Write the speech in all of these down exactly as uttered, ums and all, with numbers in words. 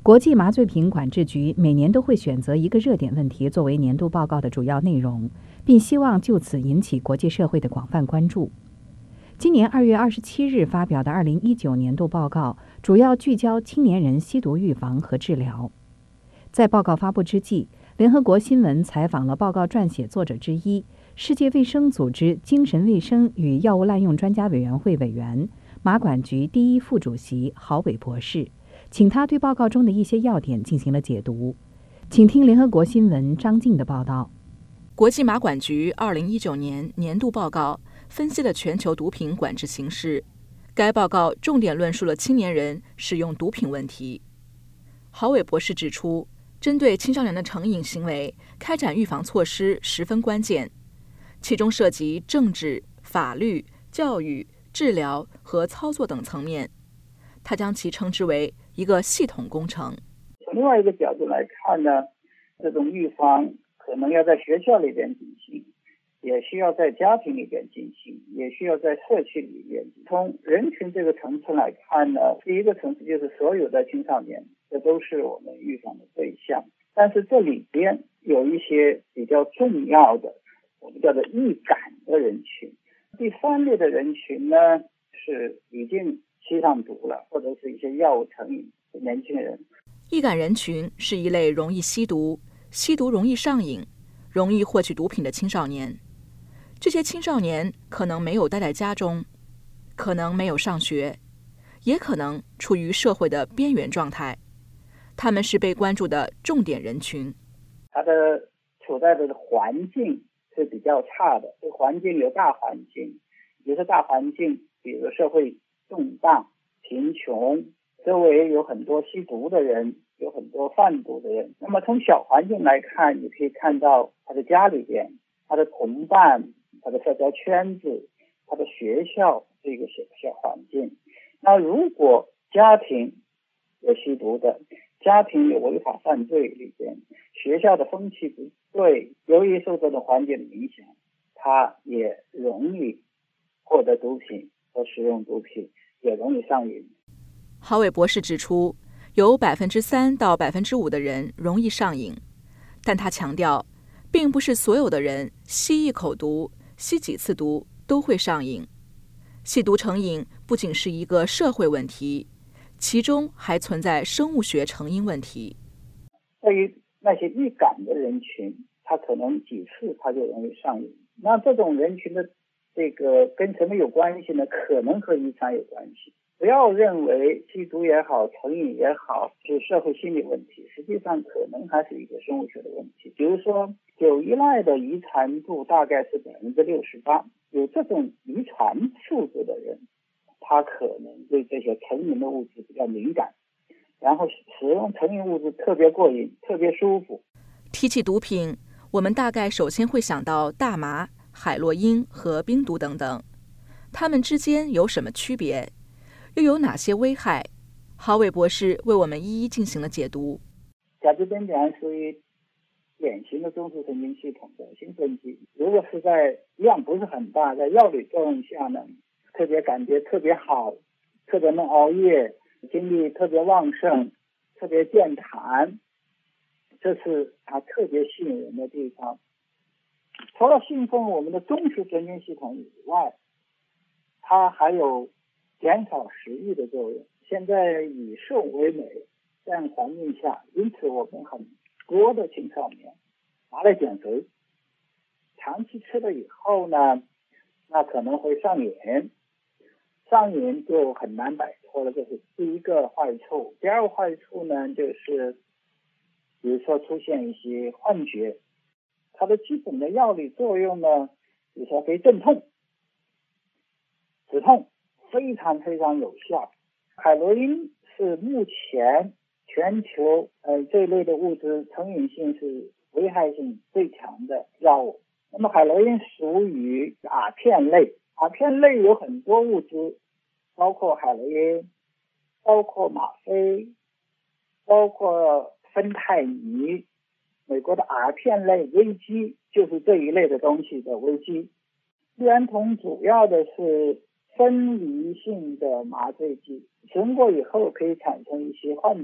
国际麻醉品管制局每年都会选择一个热点问题作为年度报告的主要内容，并希望就此引起国际社会的广泛关注。今年二月二十七日发表的二零一九年度报告主要聚焦青年人吸毒预防和治疗。在报告发布之际，联合国新闻采访了报告撰写作者之一、世界卫生组织精神卫生与药物滥用专家委员会委员、麻管局第一副主席郝伟博士，请他对报告中的一些要点进行了解读。请听联合国新闻张静的报道。 国际麻管局二零一九年年度报告分析了全球毒品管制形势，该报告重点论述了青年人使用毒品问题。郝伟博士指出，针对青少年的成瘾行为，开展预防措施十分关键，其中涉及政治、法律、教育、治疗和操作等层面。他将其称之为一个系统工程。 从另外一个角度来看呢，这种预防可能要在学校里边进行，也需要在家庭里边进行，也需要在社区里边。从人群这个层次来看呢，第一个层次就是所有的青少年，这都是我们预防的对象。但是这里边有一些比较重要的，我们叫做易感的人群。第三类的人群呢，是已经吸上毒了，或者是一些药物成瘾的年轻人。 易感人群是一类容易吸毒、吸毒容易上瘾、容易获取毒品的青少年。这些青少年可能没有待在家中，可能没有上学，也可能处于社会的边缘状态。他们是被关注的重点人群。 他的处在的环境是比较差的，这环境有大环境，也是大环境，比如社会动荡、贫穷，周围有很多吸毒的人，有很多贩毒的人。那么从小环境来看，你可以看到他的家里边、他的同伴、他的社交圈子、他的学校这个小小环境。那如果家庭有吸毒的，家庭有违法犯罪里边，学校的风气不对，由于受这种环境的影响，他也容易获得毒品和使用毒品，也容易上瘾。 郝伟博士指出，有百分之三到百分之五的人容易上瘾，但他强调，并不是所有的人吸一口毒、吸几次毒都会上瘾。吸毒成瘾不仅是一个社会问题，其中还存在生物学成因问题。 对于那些易感的人群，他可能几次他就容易上瘾。那这种人群的这个跟什么有关系呢？可能和遗传有关系。不要认为吸毒也好，成瘾也好，是社会心理问题，实际上可能还是一个生物学的问题。比如说，酒依赖的遗传度大概是百分之六十八，有这种遗传素质的人，他可能对这些成瘾的物质比较敏感，然后使用成瘾物质特别过瘾，特别舒服。 提起毒品，我们大概首先会想到大麻、海洛因和冰毒等等，它们之间有什么区别？又有哪些危害？郝伟博士为我们一一进行了解读。 甲基苯甲属于典型的中枢神经系统的兴奋剂，如果是在量不是很大，在药理作用下呢，特别感觉特别好，特别能熬夜，精力特别旺盛，特别健谈，这是它特别吸引人的地方。除了兴奋我们的中枢神经系统以外，它还有减少食欲的作用。现在以瘦为美这样环境下，因此我们很多的青少年拿来减肥，长期吃了以后呢，那可能会上瘾，上瘾就很难摆脱了，这是第一个坏处。第二个坏处呢，就是比如说出现一些幻觉。它的基本的药理作用呢，比如说可以镇痛、止痛，非常非常有效。海洛因是目前全球呃这一类的物质成瘾性是危害性最强的药物。那么海洛因属于阿片类，阿片类有很多物质，包括海洛因，包括吗啡，包括芬太尼。美国的阿片类危基就是这一类的东西的危基。氯胺酮主要的是分离性的麻醉剂，使用过以后可以产生一些幻觉，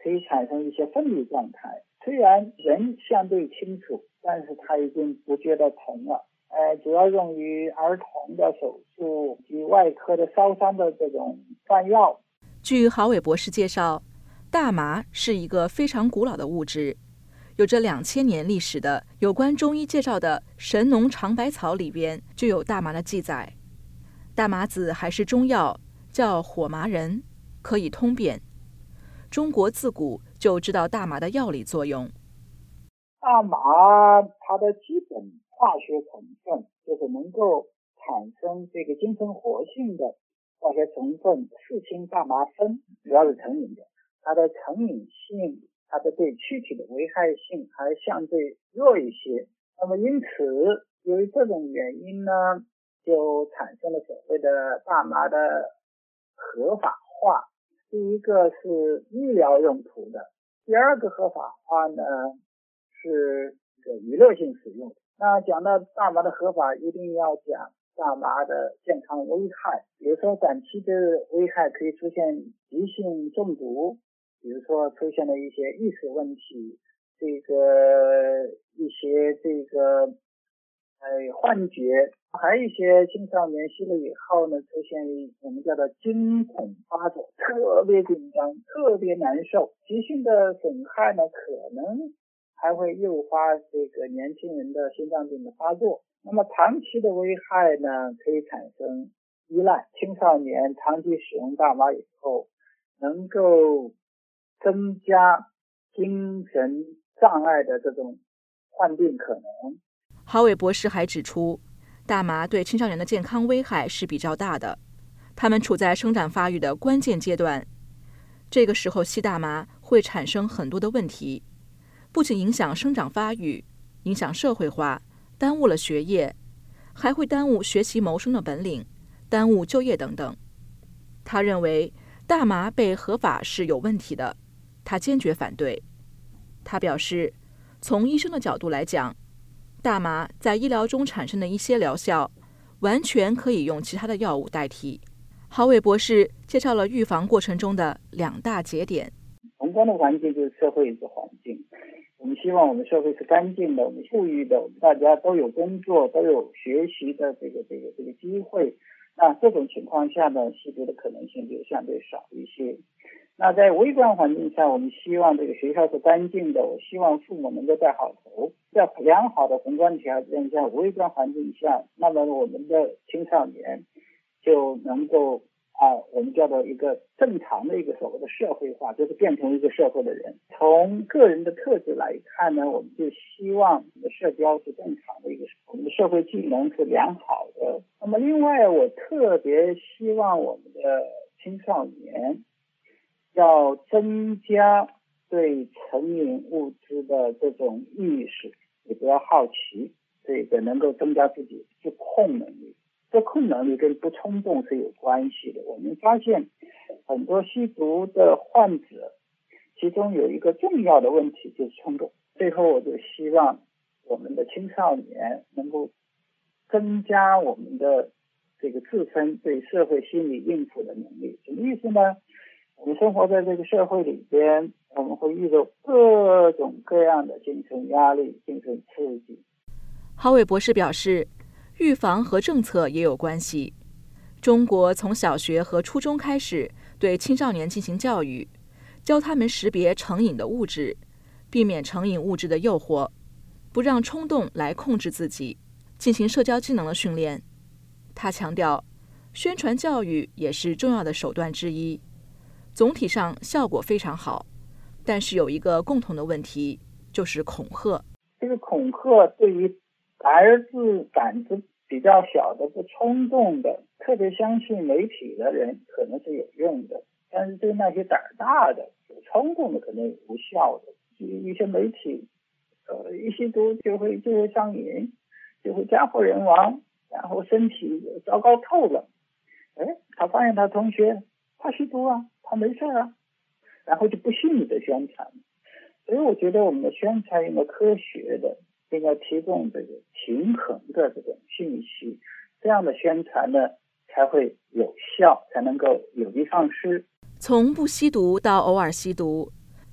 可以产生一些分离状态。虽然人相对清楚，但是他已经不觉得疼了。呃，主要用于儿童的手术及外科的烧伤的这种换药。 据郝伟博士介绍，大麻是一个非常古老的物质，有着两千年历史的有关中医介绍的《神农尝百草》里边就有大麻的记载。大麻子还是中药，叫火麻仁，可以通便。中国自古就知道大麻的药理作用。 大麻它的基本化学成分就是能够产生这个精神活性的化学成分四氢大麻酚，主要是成瘾的。它的成瘾性，它的对躯体的危害性还相对弱一些。那么因此由于这种原因呢，就产生了所谓的大麻的合法化。第一个是医疗用途的，第二个合法化呢是娱乐性使用。那讲到大麻的合法，一定要讲大麻的健康危害。比如说短期的危害可以出现急性中毒，比如说出现了一些意识问题，这个一些这个呃幻觉，还有一些青少年吸了以后呢，出现我们叫做惊恐发作，特别紧张，特别难受。急性的损害呢，可能还会诱发这个年轻人的心脏病的发作。那么长期的危害呢，可以产生依赖。青少年长期使用大麻以后，能够增加精神障碍的这种患病可能。 郝伟博士还指出，大麻对青少年的健康危害是比较大的，他们处在生长发育的关键阶段，这个时候吸大麻会产生很多的问题，不仅影响生长发育，影响社会化，耽误了学业，还会耽误学习谋生的本领，耽误就业等等。他认为大麻被合法是有问题的，他坚决反对。他表示，从医生的角度来讲，大麻在医疗中产生的一些疗效，完全可以用其他的药物代替。郝伟博士介绍了预防过程中的两大节点。 宏观的环境就是社会的环境，我们希望我们社会是干净的，我们富裕的，我们大家都有工作，都有学习的这个这个这个机会。那这种情况下呢，吸毒的可能性就相对少一些。那在微观环境下，我们希望这个学校是干净的，我希望父母能够带好头。在良好的宏观条件下，微观环境下，那么我们的青少年就能够啊，我们叫做一个正常的一个所谓的社会化，就是变成一个社会的人。从个人的特质来看呢，我们就希望我们的社交是正常的一个，我们的社会技能是良好的。那么另外，我特别希望我们的青少年要增加对成瘾物质的这种意识，也不要好奇，这个能够增加自己自控能力。自控能力跟不冲动是有关系的。我们发现很多吸毒的患者，其中有一个重要的问题就是冲动。最后我就希望我们的青少年能够增加我们的这个自身对社会心理应付的能力。什么意思呢？我们生活在这个社会里边，我们会遇到各种各样的精神压力、精神刺激。 郝伟博士表示，预防和政策也有关系。中国从小学和初中开始对青少年进行教育，教他们识别成瘾的物质，避免成瘾物质的诱惑，不让冲动来控制自己，进行社交技能的训练。他强调，宣传教育也是重要的手段之一，总体上效果非常好，但是有一个共同的问题，就是恐吓。 这个恐吓对于儿子胆子比较小的、不冲动的、特别相信媒体的人可能是有用的，但是对那些胆儿大的、有冲动的可能无效的。一些媒体，呃，一吸毒就会就会上瘾，就会家破人亡，然后身体糟糕透了。哎，他发现他同学他吸毒啊，他没事啊，然后就不信你的宣传。所以我觉得我们的宣传应该科学的，应该提供这个平衡的这种信息，这样的宣传呢才会有效，才能够有的放矢。 从不吸毒到偶尔吸毒，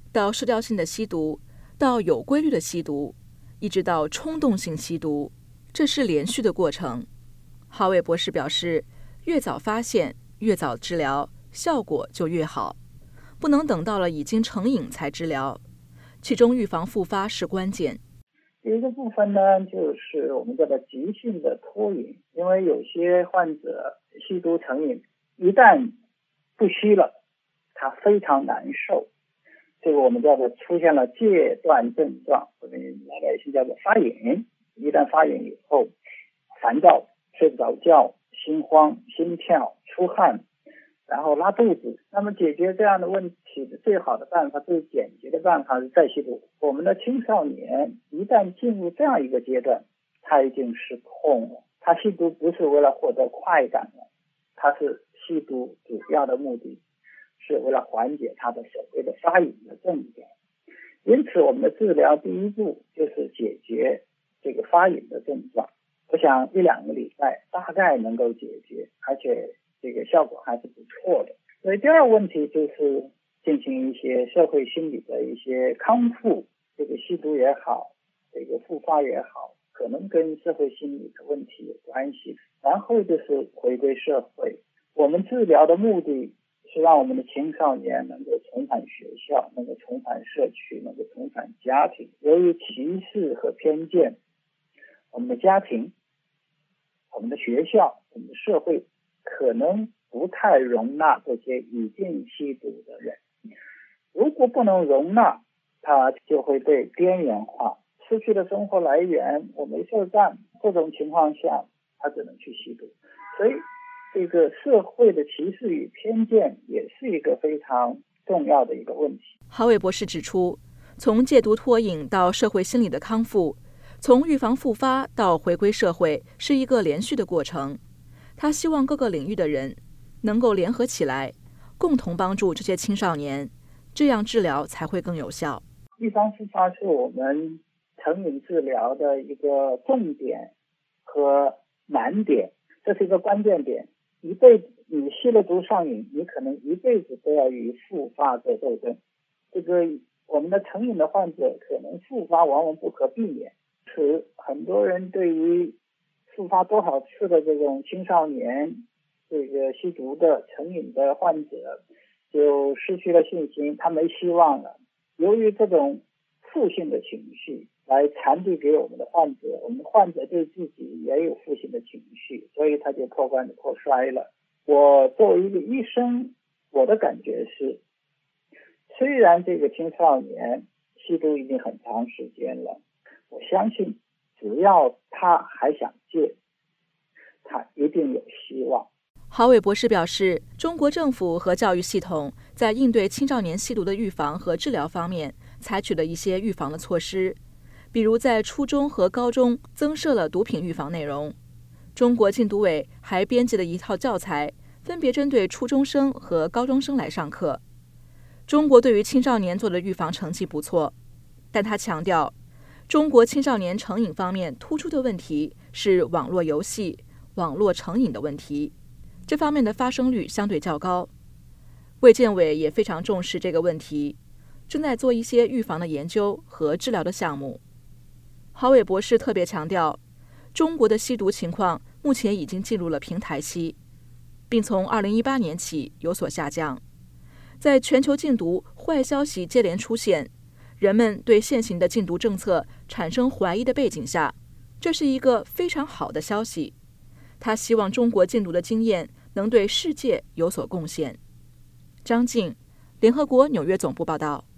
到失调性的吸毒，到有规律的吸毒，一直到冲动性吸毒，这是连续的过程。哈维博士表示，越早发现，越早治疗，效果就越好，不能等到了已经成瘾才治疗，其中预防复发是关键。 第一个部分呢，就是我们叫做急性的脱瘾，因为有些患者吸毒成瘾，一旦不吸了，他非常难受，这个我们叫做出现了戒断症状，我们老百姓叫做发瘾。一旦发瘾以后，烦躁、睡不着觉、心慌、心跳、出汗，然后拉肚子。那么解决这样的问题的最好的办法，最简洁的办法是再吸毒。我们的青少年一旦进入这样一个阶段，他已经失控了。他吸毒不是为了获得快感了，他是吸毒主要的目的是为了缓解他的所谓的发瘾的症状。因此我们的治疗第一步就是解决这个发瘾的症状。我想一两个礼拜大概能够解决，而且这个效果还是不错的。所以第二个问题就是进行一些社会心理的一些康复，这个吸毒也好，这个复发也好，可能跟社会心理的问题有关系。然后就是回归社会，我们治疗的目的是让我们的青少年能够重返学校，能够重返社区，能够重返家庭。由于歧视和偏见，我们的家庭、我们的学校、我们的社会可能不太容纳这些已经吸毒的人。如果不能容纳，他就会被边缘化，失去了生活来源，我没事干，这种情况下他只能去吸毒。所以这个社会的歧视与偏见也是一个非常重要的一个问题。 哈维博士指出，从戒毒脱瘾到社会心理的康复，从预防复发到回归社会，是一个连续的过程。他希望各个领域的人能够联合起来，共同帮助这些青少年，这样治疗才会更有效。 预防复发是我们成瘾治疗的一个重点和难点，这是一个关键点。一辈子你吸了毒上瘾，你可能一辈子都要与复发做斗争。这个我们的成瘾的患者可能复发往往不可避免，是很多人对于复发多少次的这种青少年这个吸毒的成瘾的患者就失去了信心，他没希望了。由于这种负性的情绪来传递给我们的患者，我们的患者对自己也有负性的情绪，所以他就破罐子破摔了。我作为一个医生，我的感觉是，虽然这个青少年吸毒已经很长时间了，我相信只要他还想戒，他一定有希望。 郝伟博士表示，中国政府和教育系统在应对青少年吸毒的预防和治疗方面采取了一些预防的措施，比如在初中和高中增设了毒品预防内容。中国禁毒委还编辑了一套教材，分别针对初中生和高中生来上课。中国对于青少年做的预防成绩不错，但他强调，中国青少年成瘾方面突出的问题是网络游戏、网络成瘾的问题，这方面的发生率相对较高。卫健委也非常重视这个问题，正在做一些预防的研究和治疗的项目。郝伟博士特别强调，中国的吸毒情况目前已经进入了平台期，并从二零一八年起有所下降。在全球禁毒坏消息接连出现，人们对现行的禁毒政策产生怀疑的背景下，这是一个非常好的消息。他希望中国禁毒的经验能对世界有所贡献。张静，联合国纽约总部报道。